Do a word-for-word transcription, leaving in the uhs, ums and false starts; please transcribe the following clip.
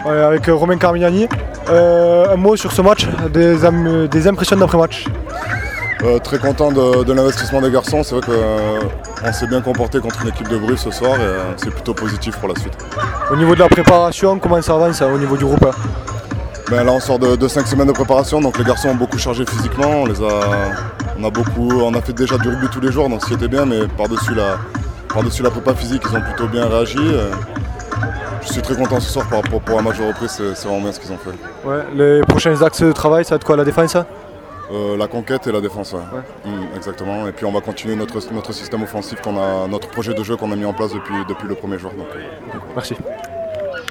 Ouais, avec euh, Romain Carmignani. Euh, un mot sur ce match, des, am- des impressions d'après-match. Euh, très content de, de l'investissement des garçons. C'est vrai qu'on s'est bien comporté contre une équipe de Bruges ce soir et euh, c'est plutôt positif pour la suite. Au niveau de la préparation, comment ça avance au niveau du groupe? Ben là on sort de, de cinq semaines de préparation, donc les garçons ont beaucoup chargé physiquement. On, les a, on, a beaucoup, on a fait déjà du rugby tous les jours, donc ce qui était bien, mais par-dessus la, par-dessus la prépa physique, ils ont plutôt bien réagi. Je suis très content ce soir par rapport pour un match de reprise, c'est, c'est vraiment bien ce qu'ils ont fait. Ouais, les prochains axes de travail, ça va être quoi, la défense? Euh, la conquête et la défense, ouais. Ouais. Mmh, exactement. Et puis on va continuer notre, notre système offensif, qu'on a, notre projet de jeu qu'on a mis en place depuis, depuis le premier jour. Donc, euh, Merci.